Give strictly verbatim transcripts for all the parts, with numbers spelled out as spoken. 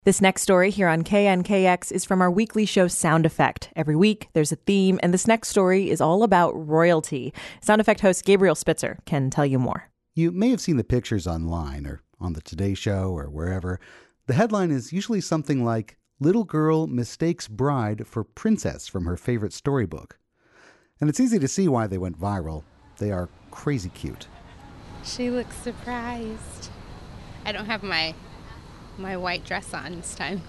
This next story here on K N K X is from our weekly show Sound Effect. Every week, there's a theme, and this next story is all about royalty. Sound Effect host Gabriel Spitzer can tell you more. You may have seen the pictures online or on the Today Show or wherever. The headline is usually something like, "Little girl mistakes bride for princess from her favorite storybook." And it's easy to see why they went viral. They are crazy cute. She looks surprised. I don't have my my white dress on this time.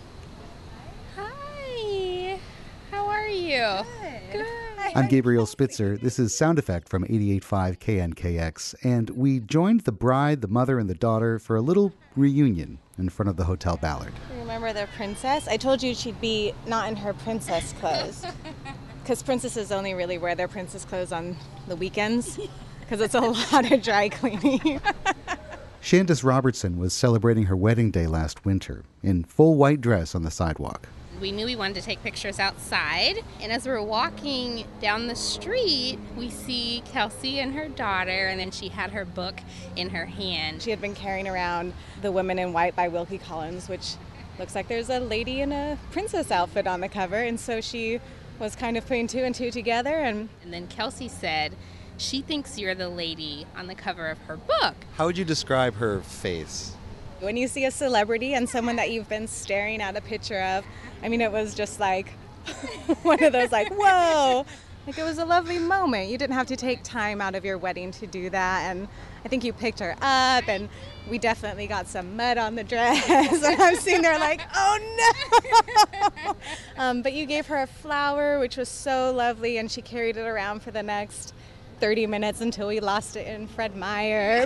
Hi, how are you? Good. Good. I'm Gabriel Spitzer. This is Sound Effect from eighty-eight point five K N K X, and we joined the bride, the mother, and the daughter for a little reunion in front of the Hotel Ballard. Remember the princess? I told you she'd be not in her princess clothes, because princesses only really wear their princess clothes on the weekends, because it's a lot of dry cleaning. Shandace Robertson was celebrating her wedding day last winter in full white dress on the sidewalk. We knew we wanted to take pictures outside, and as we're walking down the street, we see Kelsey and her daughter, and then she had her book in her hand. She had been carrying around The Women in White by Wilkie Collins, which looks like there's a lady in a princess outfit on the cover, and so she was kind of putting two and two together. And, and then Kelsey said, she thinks you're the lady on the cover of her book. How would you describe her face? When you see a celebrity and someone that you've been staring at a picture of, I mean, it was just like one of those like, whoa. Like, it was a lovely moment. You didn't have to take time out of your wedding to do that. And I think you picked her up, and we definitely got some mud on the dress. And I'm sitting there like, oh no. um, but you gave her a flower, which was so lovely, and she carried it around for the next thirty minutes until we lost it in Fred Meyer.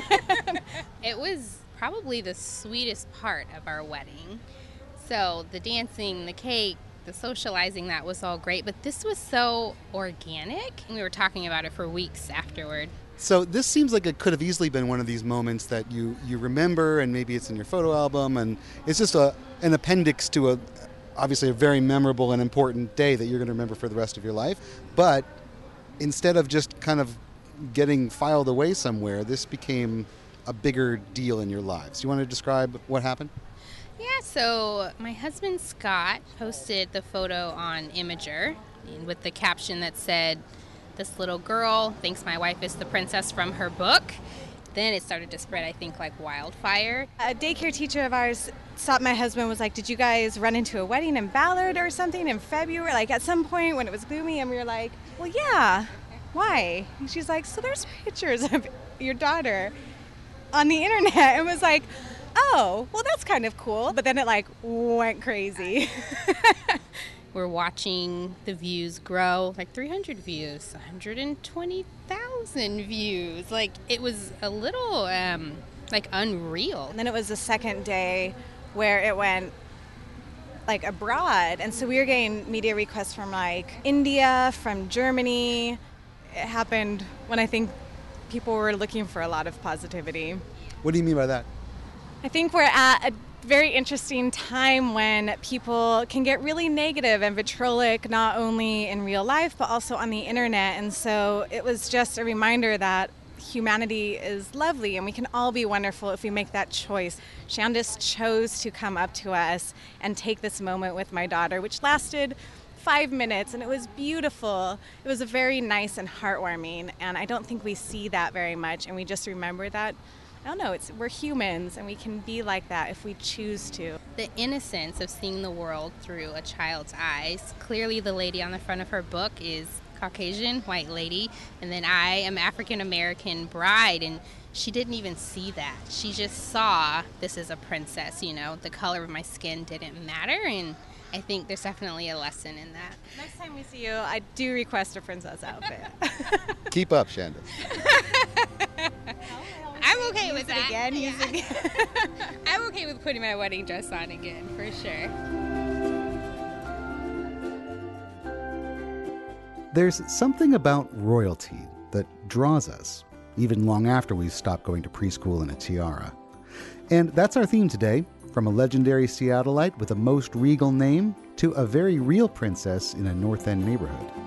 It was probably the sweetest part of our wedding. So the dancing, the cake, the socializing, that was all great, but this was so organic, and we were talking about it for weeks afterward. So this seems like it could have easily been one of these moments that you, you remember, and maybe it's in your photo album, and it's just a an appendix to a obviously a very memorable and important day that you're going to remember for the rest of your life. But instead of just kind of getting filed away somewhere, this became a bigger deal in your lives. Do you want to describe what happened? Yeah, so my husband Scott posted the photo on Imager with the caption that said, "This little girl thinks my wife is the princess from her book." Then it started to spread, I think, like wildfire. A daycare teacher of ours stopped my husband, was like, did you guys run into a wedding in Ballard or something in February? Like at some point when it was gloomy, and we were like, well, yeah, why? And she's like, so there's pictures of your daughter on the internet. It was like, oh, well, that's kind of cool. But then it like went crazy. We're watching the views grow, like three hundred views, one hundred twenty thousand views. Like, it was a little, um, like, unreal. And then it was the second day where it went, like, abroad. And so we were getting media requests from, like, India, from Germany. It happened when I think people were looking for a lot of positivity. What do you mean by that? I think we're at a very interesting time when people can get really negative and vitriolic, not only in real life, but also on the internet. And so it was just a reminder that humanity is lovely and we can all be wonderful if we make that choice. Shandace chose to come up to us and take this moment with my daughter, which lasted five minutes, and it was beautiful. It was a very nice and heartwarming, and I don't think we see that very much, and we just remember that I don't know, it's we're humans and we can be like that if we choose to. The innocence of seeing the world through a child's eyes. Clearly the lady on the front of her book is Caucasian, white lady, and then I am African American bride, and she didn't even see that. She just saw this is a princess, you know, the color of my skin didn't matter, and I think there's definitely a lesson in that. Next time we see you, I do request a princess outfit. Keep up, Shandace. I'm okay with Use it that. again, use it again. I'm okay with putting my wedding dress on again, for sure. There's something about royalty that draws us, even long after we stop going to preschool in a tiara. And that's our theme today, from a legendary Seattleite with a most regal name to a very real princess in a North End neighborhood.